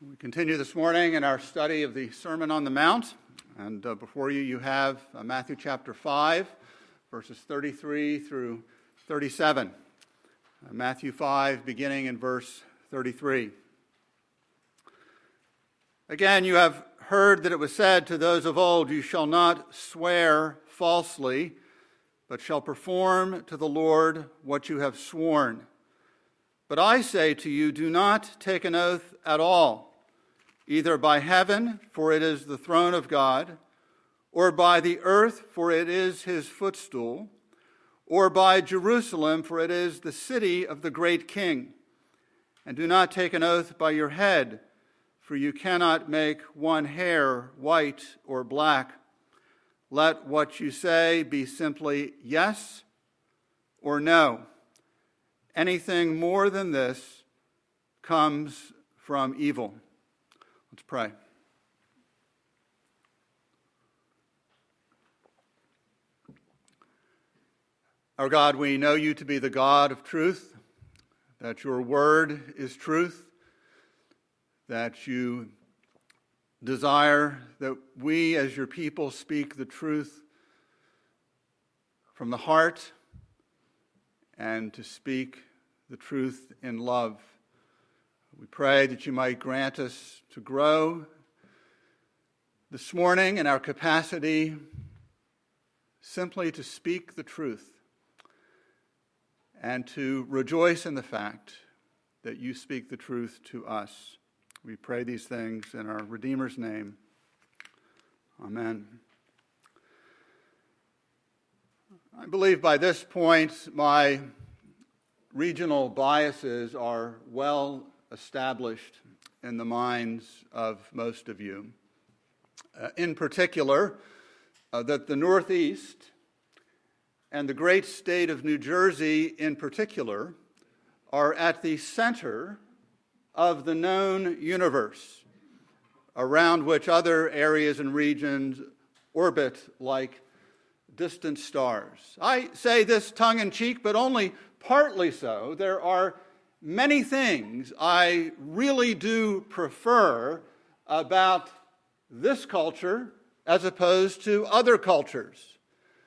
We continue this morning in our study of the Sermon on the Mount, and before you have Matthew chapter 5, verses 33 through 37. Matthew 5, beginning in verse 33. Again, you have heard that it was said to those of old, "You shall not swear falsely, but shall perform to the Lord what you have sworn. But I say to you, do not take an oath at all, either by heaven, for it is the throne of God, or by the earth, for it is his footstool, or by Jerusalem, for it is the city of the great King. And do not take an oath by your head, for you cannot make one hair white or black. Let what you say be simply yes or no. Anything more than this comes from evil." Let's pray. Our God, we know you to be the God of truth, that your word is truth, that you desire that we as your people speak the truth from the heart and to speak the truth in love. We pray that you might grant us to grow this morning in our capacity simply to speak the truth and to rejoice in the fact that you speak the truth to us. We pray these things in our Redeemer's name. Amen. I believe by this point my regional biases are well established in the minds of most of you. In particular, that the Northeast and the great state of New Jersey in particular are at the center of the known universe, around which other areas and regions orbit like distant stars. I say this tongue-in-cheek, but only partly so. There are many things I really do prefer about this culture as opposed to other cultures.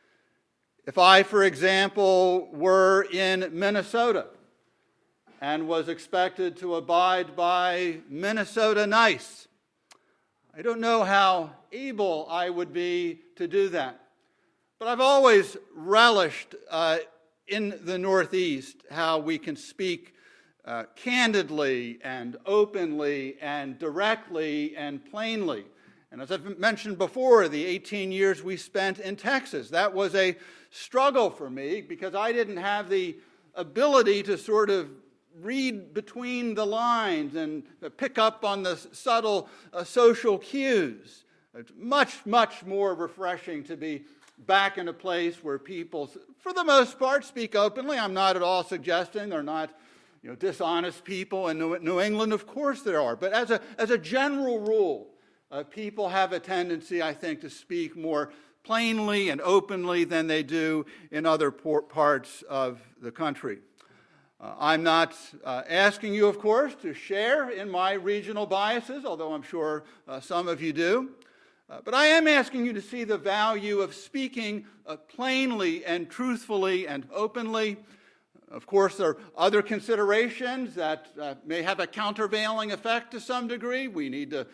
If I, for example, were in Minnesota and was expected to abide by Minnesota Nice, I don't know how able I would be to do that. But I've always relished in the Northeast how we can speak candidly and openly and directly and plainly. And as I've mentioned before, the 18 years we spent in Texas, that was a struggle for me because I didn't have the ability to sort of read between the lines and pick up on the subtle social cues. It's much, much more refreshing to be back in a place where people, for the most part, speak openly. I'm not at all suggesting they're not dishonest people in New England. Of course there are. But as a general rule, people have a tendency, I think, to speak more plainly and openly than they do in other parts of the country. I'm not asking you, of course, to share in my regional biases, although I'm sure some of you do. But I am asking you to see the value of speaking plainly and truthfully and openly. Of course, there are other considerations that may have a countervailing effect to some degree. We need to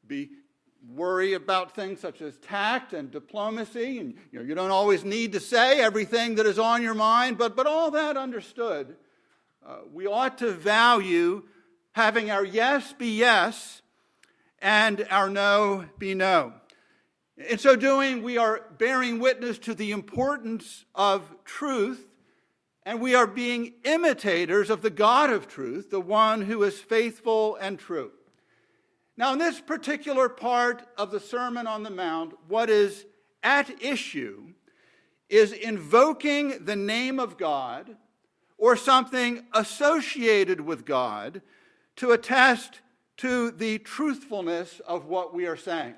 worry about things such as tact and diplomacy. And you don't always need to say everything that is on your mind, but all that understood, we ought to value having our yes be yes and our no be no. In so doing, we are bearing witness to the importance of truth, and we are being imitators of the God of truth, the one who is faithful and true. Now, in this particular part of the Sermon on the Mount, what is at issue is invoking the name of God or something associated with God to attest to the truthfulness of what we are saying.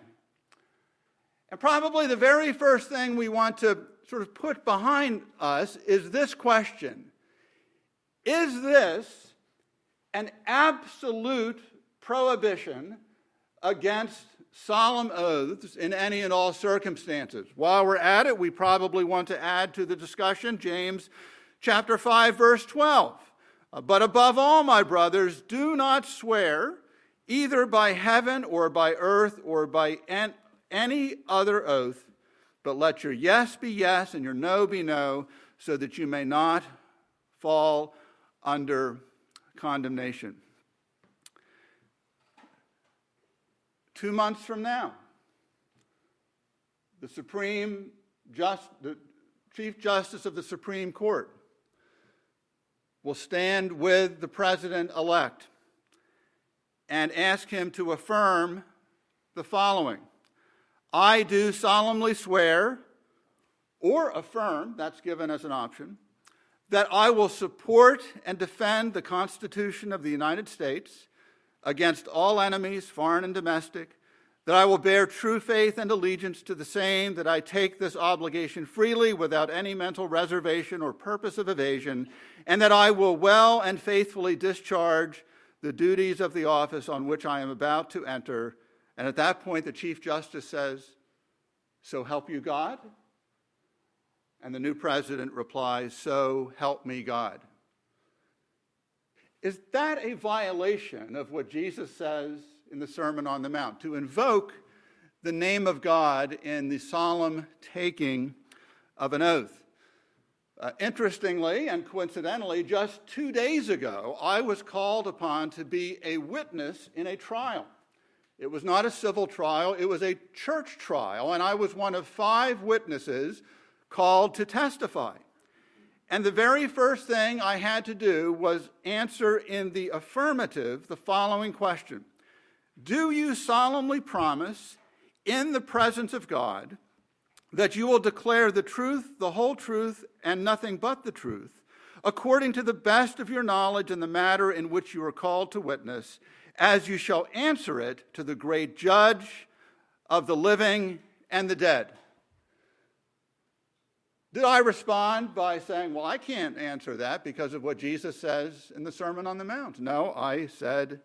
And probably the very first thing we want to sort of put behind us is this question: is this an absolute prohibition against solemn oaths in any and all circumstances. While we're at it, we probably want to add to the discussion James chapter 5, verse 12. But above all, my brothers, do not swear either by heaven or by earth or by any other oath, but let your yes be yes and your no be no, so that you may not fall under condemnation. 2 months from now, the Chief Justice of the Supreme Court will stand with the President-elect and ask him to affirm the following: I do solemnly swear, or affirm, that's given as an option, that I will support and defend the Constitution of the United States against all enemies, foreign and domestic, that I will bear true faith and allegiance to the same, that I take this obligation freely without any mental reservation or purpose of evasion, and that I will well and faithfully discharge the duties of the office on which I am about to enter. And at that point, the Chief Justice says, so help you God? And the new president replies, so help me God. Is that a violation of what Jesus says in the Sermon on the Mount, to invoke the name of God in the solemn taking of an oath? Interestingly and coincidentally, just 2 days ago, I was called upon to be a witness in a trial. It was not a civil trial, it was a church trial, and I was one of 5 witnesses called to testify. And the very first thing I had to do was answer in the affirmative the following question: do you solemnly promise in the presence of God that you will declare the truth, the whole truth, and nothing but the truth, according to the best of your knowledge in the matter in which you are called to witness, as you shall answer it to the great judge of the living and the dead? Did I respond by saying, well, I can't answer that because of what Jesus says in the Sermon on the Mount? No, I said,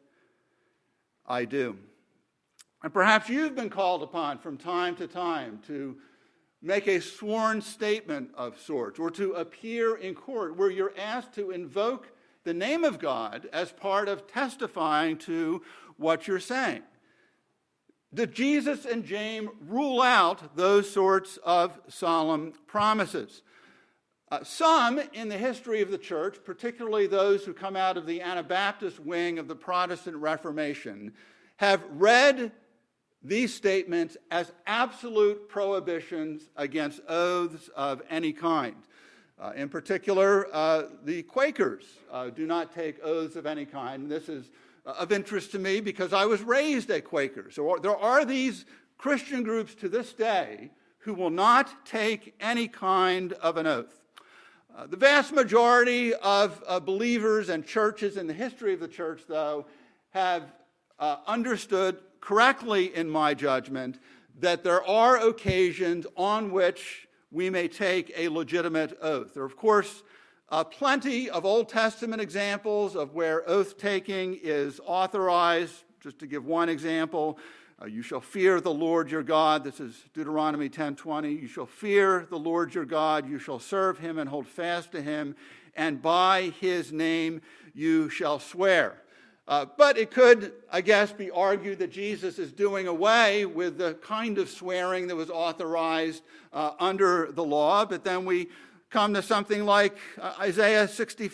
I do. And perhaps you've been called upon from time to time to make a sworn statement of sorts, or to appear in court where you're asked to invoke the name of God as part of testifying to what you're saying. Did Jesus and James rule out those sorts of solemn promises? Some in the history of the church, particularly those who come out of the Anabaptist wing of the Protestant Reformation, have read these statements as absolute prohibitions against oaths of any kind. In particular, the Quakers do not take oaths of any kind. This is of interest to me because I was raised a Quaker. So there are these Christian groups to this day who will not take any kind of an oath. The vast majority of believers and churches in the history of the church, though, have understood correctly, in my judgment, that there are occasions on which we may take a legitimate oath. There are, of course, plenty of Old Testament examples of where oath-taking is authorized. Just to give one example, you shall fear the Lord your God. This is Deuteronomy 10:20. You shall fear the Lord your God. You shall serve him and hold fast to him, and by his name you shall swear. But it could, I guess, be argued that Jesus is doing away with the kind of swearing that was authorized under the law. But then we come to something like Isaiah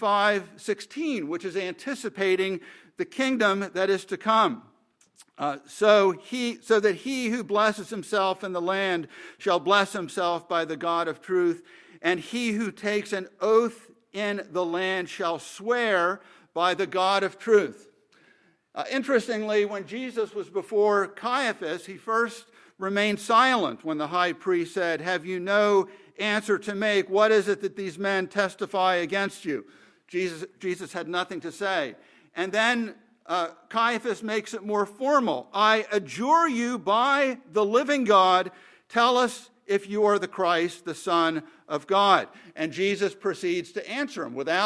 65:16, which is anticipating the kingdom that is to come. So that he who blesses himself in the land shall bless himself by the God of truth, and he who takes an oath in the land shall swear by the God of truth. Interestingly, when Jesus was before Caiaphas, he first remained silent when the high priest said, "Have you no answer to make? What is it that these men testify against you?" Jesus had nothing to say. And then Caiaphas makes it more formal. "I adjure you by the living God, tell us if you are the Christ, the Son of God." And Jesus proceeds to answer him without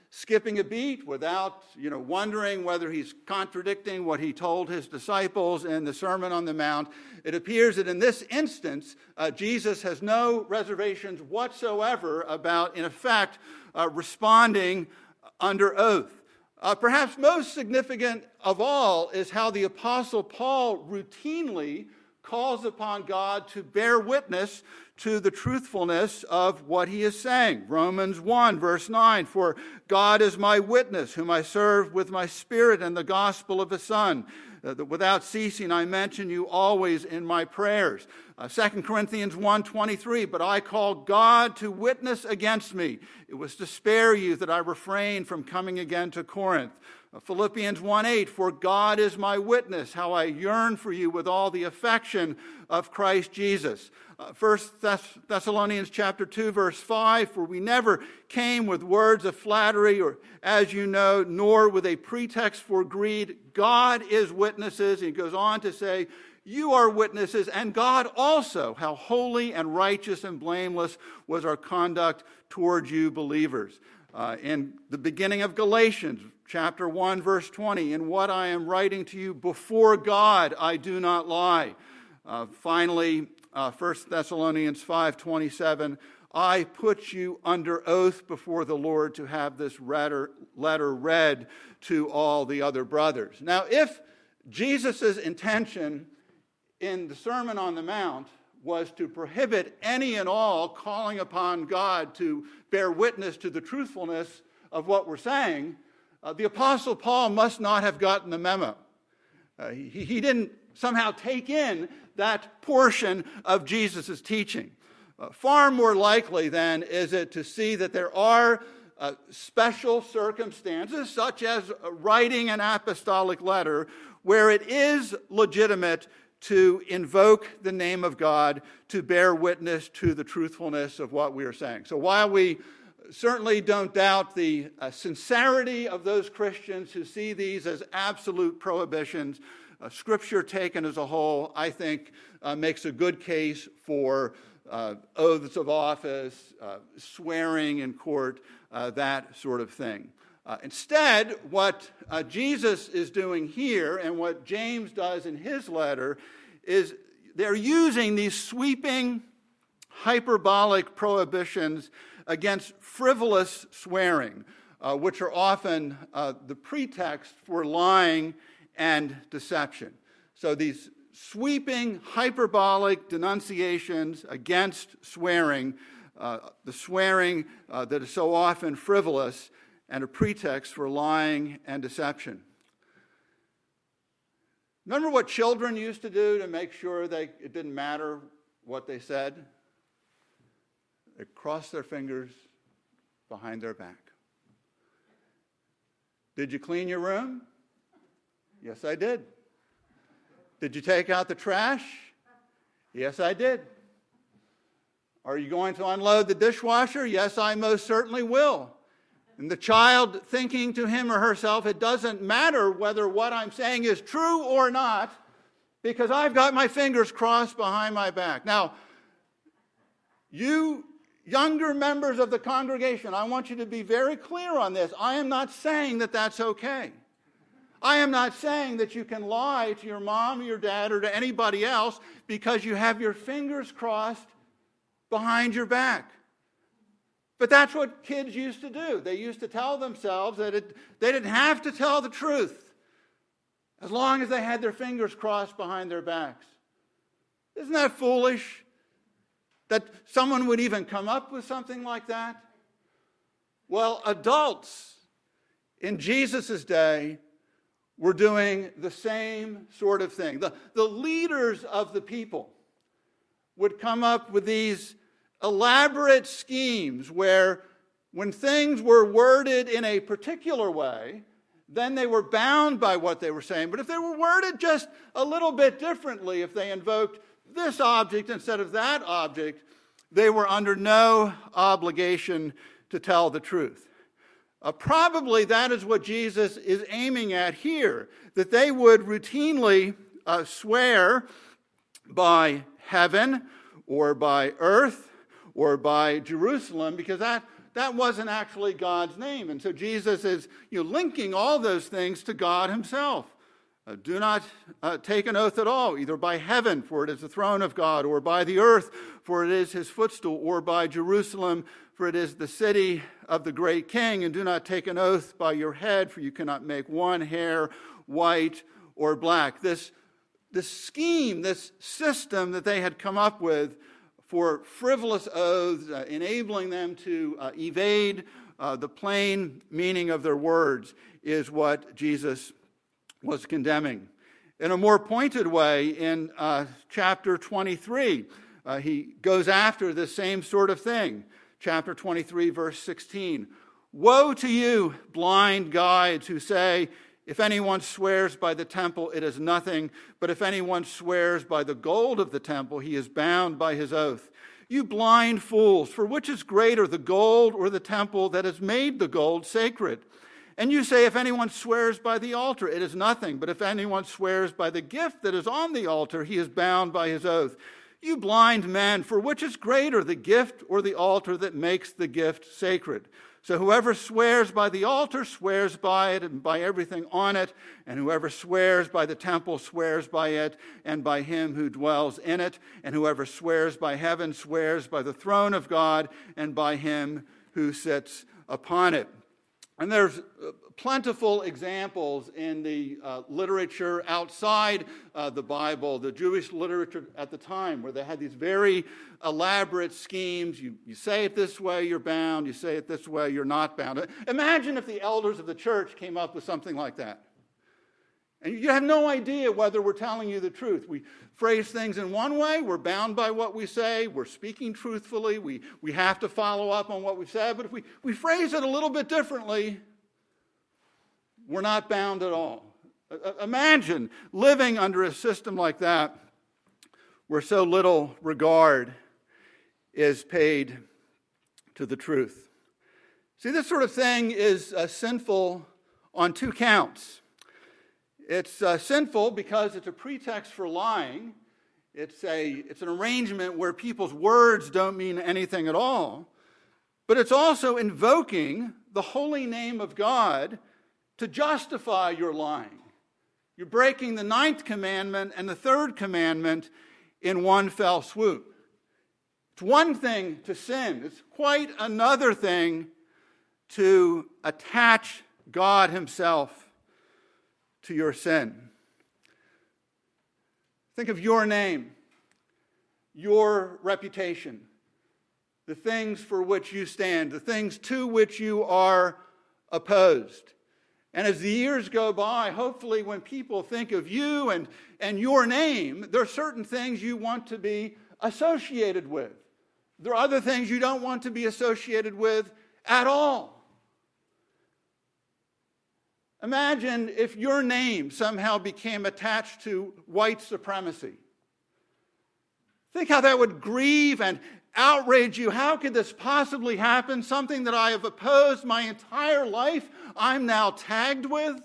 skipping a beat, without wondering whether he's contradicting what he told his disciples in the Sermon on the Mount. It appears that in this instance, Jesus has no reservations whatsoever about, in effect, responding under oath. Perhaps most significant of all is how the Apostle Paul routinely calls upon God to bear witness to the truthfulness of what he is saying. Romans 1, verse 9, "For God is my witness, whom I serve with my spirit in the gospel of his Son, that without ceasing I mention you always in my prayers." 2 Corinthians 1:23, "But I call God to witness against me. It was to spare you that I refrained from coming again to Corinth." Philippians 1:8, "For God is my witness, how I yearn for you with all the affection of Christ Jesus." 1 Thessalonians chapter 2, verse 5, "For we never came with words of flattery, or as you know, nor with a pretext for greed. God is witnesses." He goes on to say, "You are witnesses, and God also, how holy and righteous and blameless was our conduct towards you believers." In the beginning of Galatians, chapter 1, verse 20, "In what I am writing to you before God, I do not lie." Finally, 1 Thessalonians 5:27, "I put you under oath before the Lord to have this letter read to all the other brothers." Now, if Jesus' intention in the Sermon on the Mount was to prohibit any and all calling upon God to bear witness to the truthfulness of what we're saying, the Apostle Paul must not have gotten the memo. He didn't somehow take in that portion of Jesus' teaching. Far more likely, then, is it to see that there are special circumstances, such as writing an apostolic letter, where it is legitimate to invoke the name of God to bear witness to the truthfulness of what we are saying. So while we certainly don't doubt the sincerity of those Christians who see these as absolute prohibitions, Scripture taken as a whole, I think, makes a good case for oaths of office, swearing in court, that sort of thing. Instead, what Jesus is doing here, and what James does in his letter, is they're using these sweeping, hyperbolic prohibitions against frivolous swearing, which are often the pretext for lying and deception. So these sweeping, hyperbolic denunciations against swearing, the swearing that is so often frivolous, and a pretext for lying and deception. Remember what children used to do to make sure it didn't matter what they said? They crossed their fingers behind their back. Did you clean your room? Yes, I did. Did you take out the trash? Yes, I did. Are you going to unload the dishwasher? Yes, I most certainly will. And the child thinking to him or herself, it doesn't matter whether what I'm saying is true or not, because I've got my fingers crossed behind my back. Now, you younger members of the congregation, I want you to be very clear on this. I am not saying that that's okay. I am not saying that you can lie to your mom or your dad or to anybody else because you have your fingers crossed behind your back. But that's what kids used to do. They used to tell themselves that they didn't have to tell the truth as long as they had their fingers crossed behind their backs. Isn't that foolish? That someone would even come up with something like that? Well, adults in Jesus' day were doing the same sort of thing. The leaders of the people would come up with these elaborate schemes where when things were worded in a particular way, then they were bound by what they were saying. But if they were worded just a little bit differently, if they invoked this object instead of that object, they were under no obligation to tell the truth. Probably that is what Jesus is aiming at here, that they would routinely swear by heaven or by earth or by Jerusalem, because that that wasn't actually God's name. And so Jesus is linking all those things to God himself. Do not take an oath at all, either by heaven, for it is the throne of God, or by the earth, for it is his footstool, or by Jerusalem, for it is the city of the great king. And do not take an oath by your head, for you cannot make one hair white or black. This scheme, this system that they had come up with for frivolous oaths, enabling them to evade the plain meaning of their words, is what Jesus was condemning. In a more pointed way, in chapter 23, he goes after the same sort of thing. Chapter 23, verse 16. Woe to you, blind guides, who say, if anyone swears by the temple, it is nothing. But if anyone swears by the gold of the temple, he is bound by his oath. You blind fools, for which is greater, the gold or the temple that has made the gold sacred? And you say, if anyone swears by the altar, it is nothing. But if anyone swears by the gift that is on the altar, he is bound by his oath. You blind men, for which is greater, the gift or the altar that makes the gift sacred? So whoever swears by the altar swears by it and by everything on it. And whoever swears by the temple swears by it and by him who dwells in it. And whoever swears by heaven swears by the throne of God and by him who sits upon it. And there's plentiful examples in the literature outside the Bible, the Jewish literature at the time, where they had these very elaborate schemes. You say it this way, you're bound. You say it this way, you're not bound. Imagine if the elders of the church came up with something like that. And you have no idea whether we're telling you the truth. We phrase things in one way, we're bound by what we say, we're speaking truthfully, we have to follow up on what we've said, but if we phrase it a little bit differently, we're not bound at all. Imagine living under a system like that, where so little regard is paid to the truth. See, this sort of thing is sinful on two counts. It's sinful because it's a pretext for lying. It's an arrangement where people's words don't mean anything at all. But it's also invoking the holy name of God to justify your lying. You're breaking the 9th commandment and the 3rd commandment in one fell swoop. It's one thing to sin. It's quite another thing to attach God himself to your sin. Think of your name, your reputation, the things for which you stand, the things to which you are opposed. And as the years go by, hopefully when people think of you and your name, there are certain things you want to be associated with. There are other things you don't want to be associated with at all. Imagine if your name somehow became attached to white supremacy. Think how that would grieve and outrage you. How could this possibly happen? Something that I have opposed my entire life, I'm now tagged with?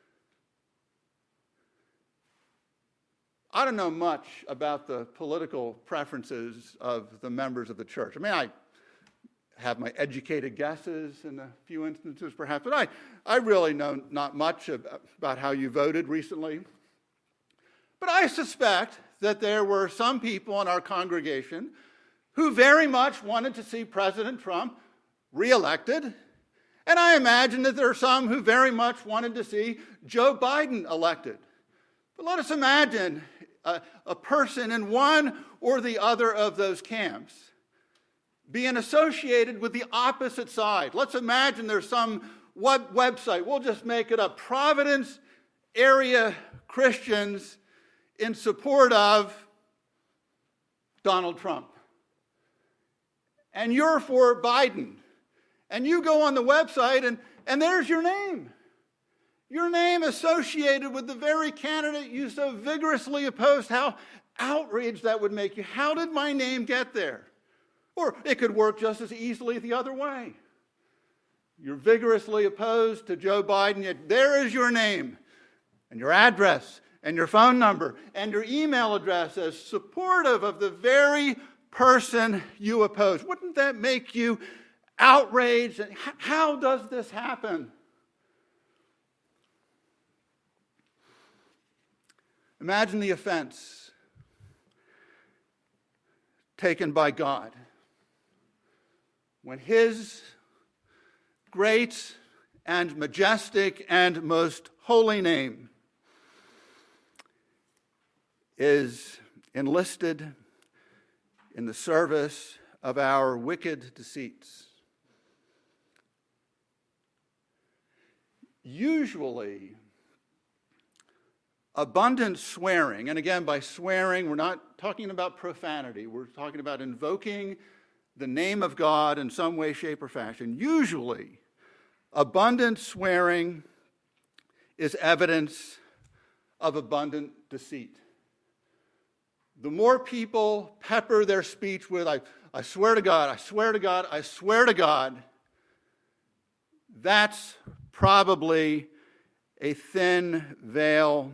I don't know much about the political preferences of the members of the church. I mean, I have my educated guesses in a few instances perhaps, but I really know not much about how you voted recently. But I suspect that there were some people in our congregation who very much wanted to see President Trump reelected. And I imagine that there are some who very much wanted to see Joe Biden elected. But let us imagine a person in one or the other of those camps being associated with the opposite side. Let's imagine there's some website, we'll just make it up, Providence area Christians in support of Donald Trump. And you're for Biden. And you go on the website and there's your name. Your name associated with the very candidate you so vigorously opposed. How outraged that would make you. How did my name get there? Or it could work just as easily the other way. You're vigorously opposed to Joe Biden, yet there is your name and your address and your phone number and your email address as supportive of the very person you oppose. Wouldn't that make you outraged. And how does this happen? Imagine the offense taken by God when His great and majestic and most holy name is enlisted in the service of our wicked deceits. Usually, abundant swearing, and again, by swearing, we're not talking about profanity. We're talking about invoking the name of God in some way, shape, or fashion. Usually, abundant swearing is evidence of abundant deceit. The more people pepper their speech with, I swear to God, I swear to God, I swear to God, that's probably a thin veil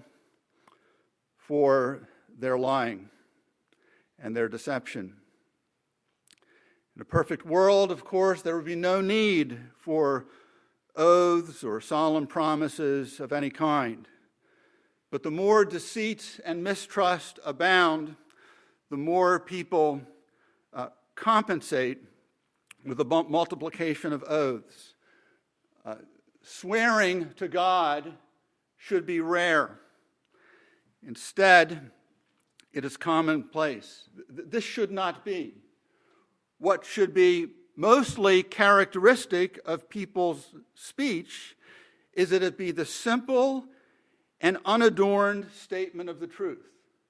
for their lying and their deception. In a perfect world, of course, there would be no need for oaths or solemn promises of any kind. But the more deceit and mistrust abound, the more people compensate with the multiplication of oaths. Swearing to God should be rare. Instead, it is commonplace. This should not be. What should be mostly characteristic of people's speech is that it be the simple and unadorned statement of the truth.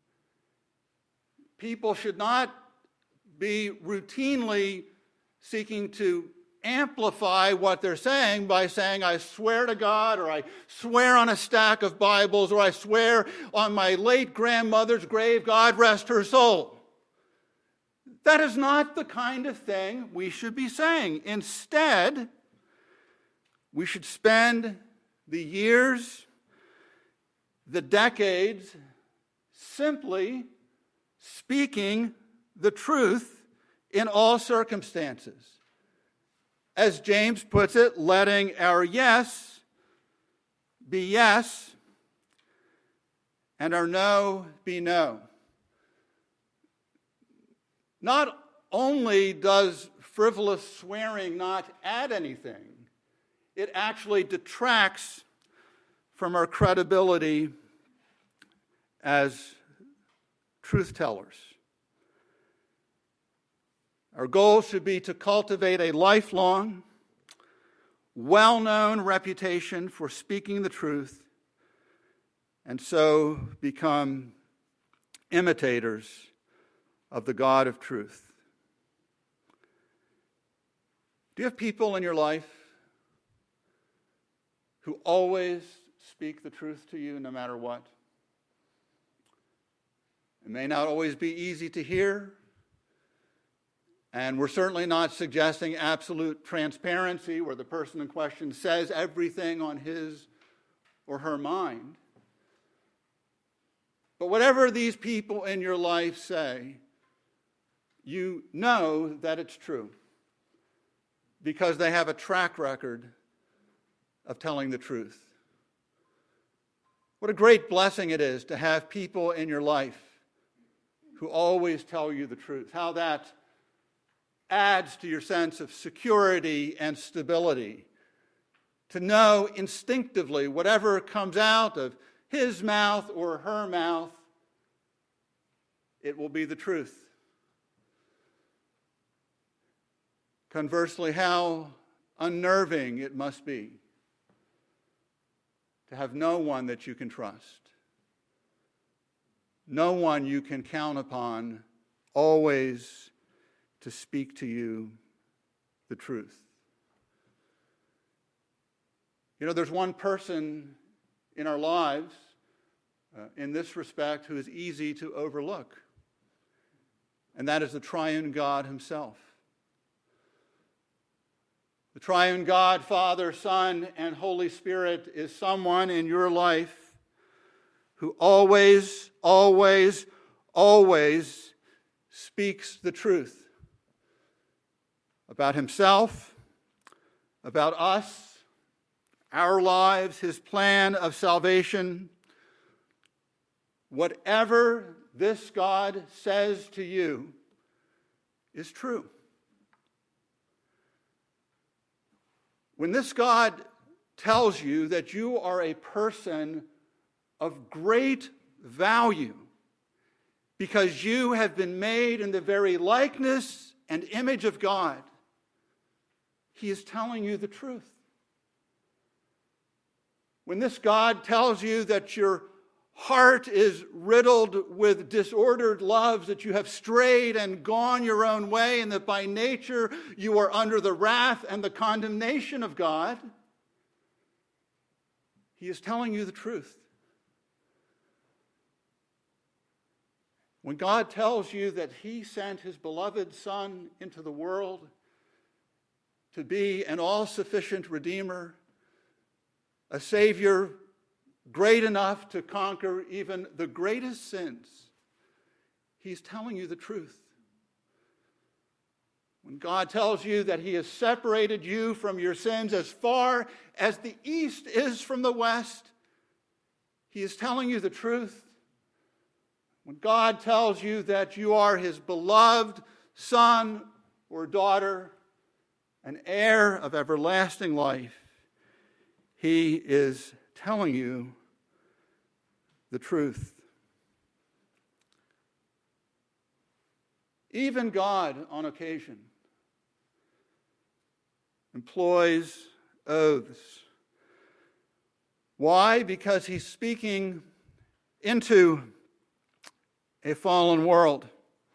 People should not be routinely seeking to amplify what they're saying by saying, I swear to God, or I swear on a stack of Bibles, or I swear on my late grandmother's grave, God rest her soul. That is not the kind of thing we should be saying. Instead, we should spend the years, the decades, simply speaking the truth in all circumstances. As James puts it, letting our yes be yes and our no be no. Not only does frivolous swearing not add anything, it actually detracts from our credibility as truth tellers. Our goal should be to cultivate a lifelong, well-known reputation for speaking the truth, and so become imitators of the God of truth. Do you have people in your life who always speak the truth to you no matter what? It may not always be easy to hear, and we're certainly not suggesting absolute transparency where the person in question says everything on his or her mind. But whatever these people in your life say, you know that it's true because they have a track record of telling the truth. What a great blessing it is to have people in your life who always tell you the truth. How that adds to your sense of security and stability. To know instinctively whatever comes out of his mouth or her mouth, it will be the truth. Conversely, how unnerving it must be to have no one that you can trust. No one you can count upon always to speak to you the truth. You know, there's one person in our lives in this respect who is easy to overlook, and that is the triune God himself. The triune God, Father, Son, and Holy Spirit is someone in your life who always, always, always speaks the truth about himself, about us, our lives, his plan of salvation. Whatever this God says to you is true. When this God tells you that you are a person of great value because you have been made in the very likeness and image of God, he is telling you the truth. When this God tells you that your heart is riddled with disordered loves, that you have strayed and gone your own way, and that by nature you are under the wrath and the condemnation of God, he is telling you the truth. When God tells you that he sent his beloved Son into the world to be an all-sufficient Redeemer, a Savior great enough to conquer even the greatest sins, he's telling you the truth. When God tells you that he has separated you from your sins as far as the east is from the west, he is telling you the truth. When God tells you that you are his beloved son or daughter, an heir of everlasting life, he is telling you the truth. Even God, on occasion, employs oaths. Why? Because he's speaking into a fallen world.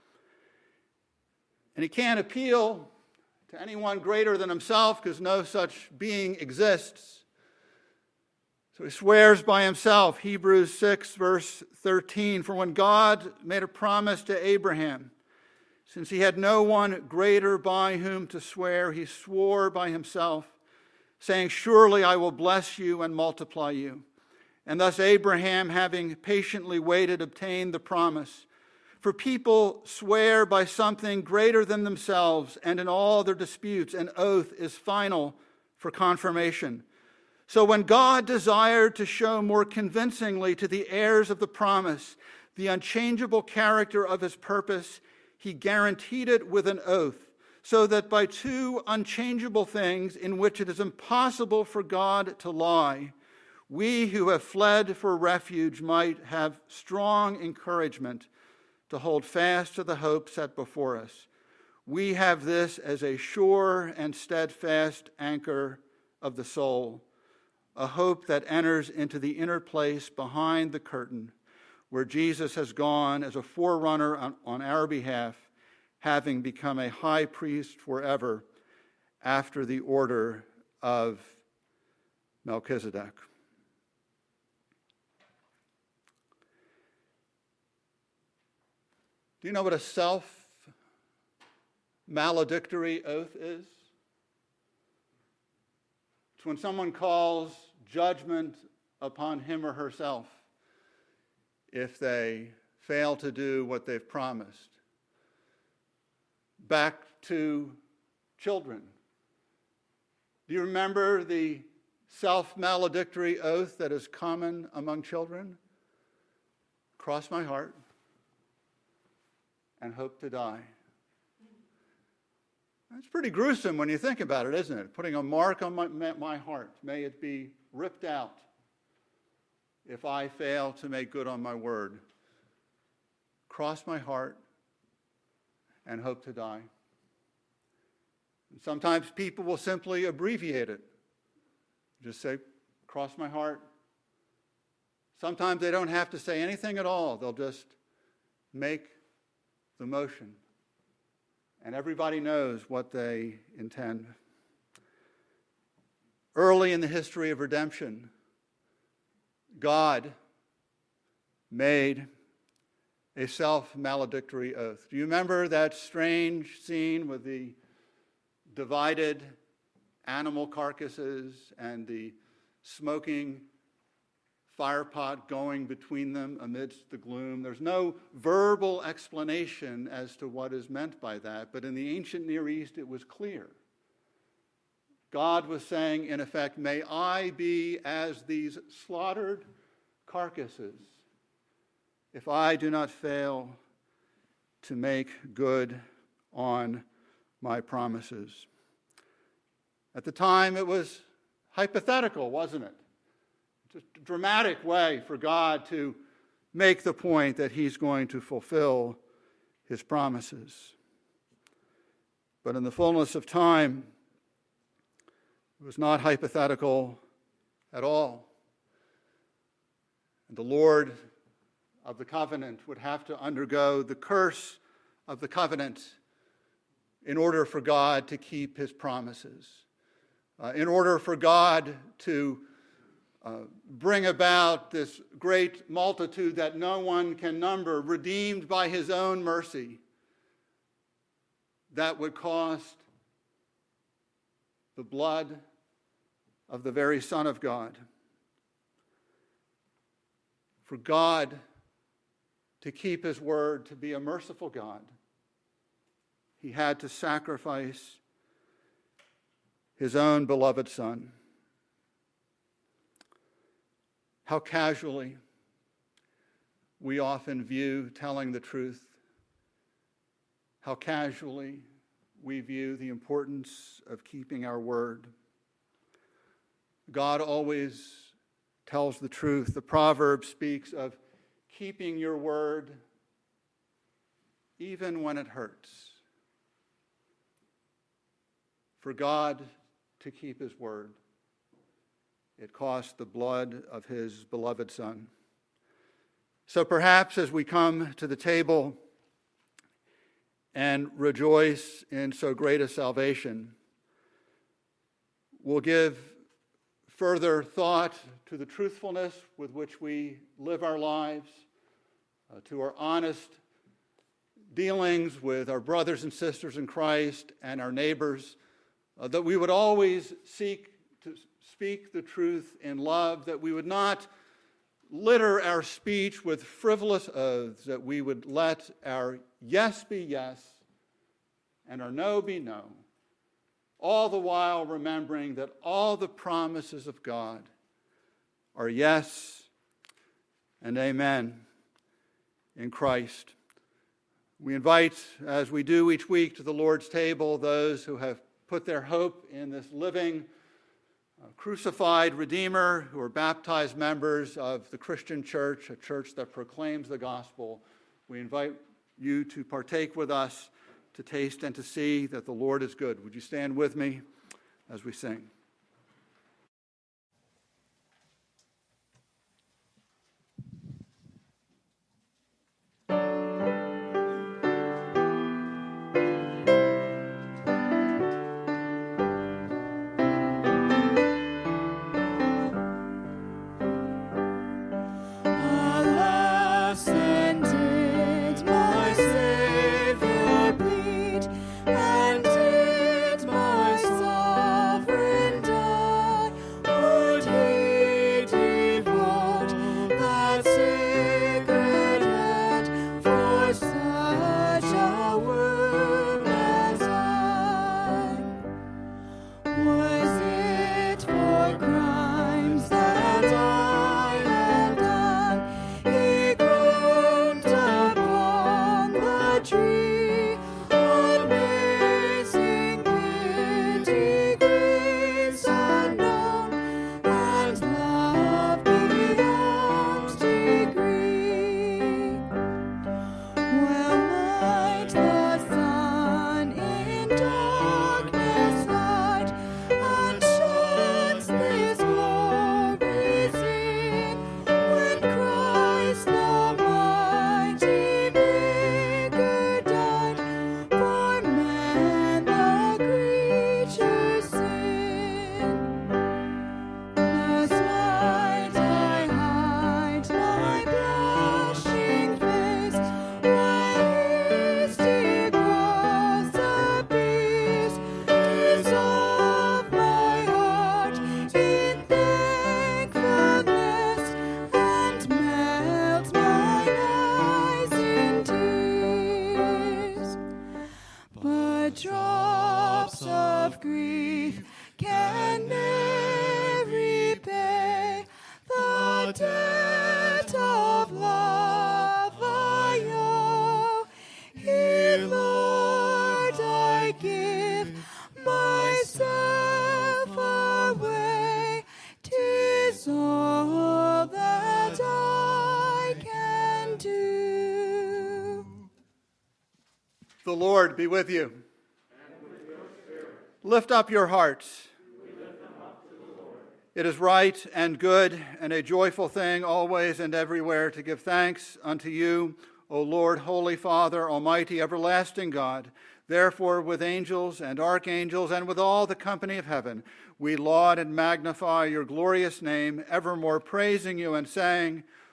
And he can't appeal to anyone greater than himself because no such being exists. So he swears by himself. Hebrews 6, verse 13. For when God made a promise to Abraham, since he had no one greater by whom to swear, he swore by himself, saying, surely I will bless you and multiply you. And thus Abraham, having patiently waited, obtained the promise. For people swear by something greater than themselves, and in all their disputes an oath is final for confirmation. So when God desired to show more convincingly to the heirs of the promise the unchangeable character of his purpose, he guaranteed it with an oath, so that by two unchangeable things in which it is impossible for God to lie, we who have fled for refuge might have strong encouragement to hold fast to the hope set before us. We have this as a sure and steadfast anchor of the soul, a hope that enters into the inner place behind the curtain, where Jesus has gone as a forerunner on our behalf, having become a high priest forever after the order of Melchizedek. Do you know what a self-maledictory oath is? It's when someone calls judgment upon him or herself if they fail to do what they've promised. Back to children. Do you remember the self-maledictory oath that is common among children? Cross my heart and hope to die. That's pretty gruesome when you think about it, isn't it? Putting a mark on my heart. May it be ripped out if I fail to make good on my word. Cross my heart and hope to die. And sometimes people will simply abbreviate it. Just say, cross my heart. Sometimes they don't have to say anything at all. They'll just make the motion. And everybody knows what they intend. Early in the history of redemption, God made a self-maledictory oath. Do you remember that strange scene with the divided animal carcasses and the smoking fire pot going between them amidst the gloom? There's no verbal explanation as to what is meant by that, but in the ancient Near East it was clear. God was saying, in effect, may I be as these slaughtered carcasses if I do not fail to make good on my promises. At the time, it was hypothetical, wasn't it? It's a dramatic way for God to make the point that he's going to fulfill his promises. But in the fullness of time, it was not hypothetical at all. And the Lord of the covenant would have to undergo the curse of the covenant in order for God to keep his promises, in order for God to bring about this great multitude that no one can number, redeemed by his own mercy, that would cost the blood of the very Son of God. For God to keep his word, to be a merciful God, he had to sacrifice his own beloved Son. How casually we often view telling the truth. How casually we view the importance of keeping our word. God always tells the truth. The proverb speaks of keeping your word even when it hurts. For God to keep his word, it cost the blood of his beloved Son. So perhaps as we come to the table and rejoice in so great a salvation, we'll give further thought to the truthfulness with which we live our lives, to our honest dealings with our brothers and sisters in Christ and our neighbors, that we would always seek to speak the truth in love, that we would not litter our speech with frivolous oaths, that we would let our yes be yes and our no be no, all the while remembering that all the promises of God are yes and amen in Christ. We invite, as we do each week to the Lord's table, those who have put their hope in this living, crucified Redeemer, who are baptized members of the Christian church, a church that proclaims the gospel. We invite you to partake with us, to taste and to see that the Lord is good. Would you stand with me as we sing? And did my sovereign The Lord be with you. And with your spirit. Lift up your hearts. We lift them up to the Lord. It is right and good and a joyful thing always and everywhere to give thanks unto you, O Lord, Holy Father, Almighty, everlasting God. Therefore, with angels and archangels and with all the company of heaven, we laud and magnify your glorious name, evermore praising you and saying,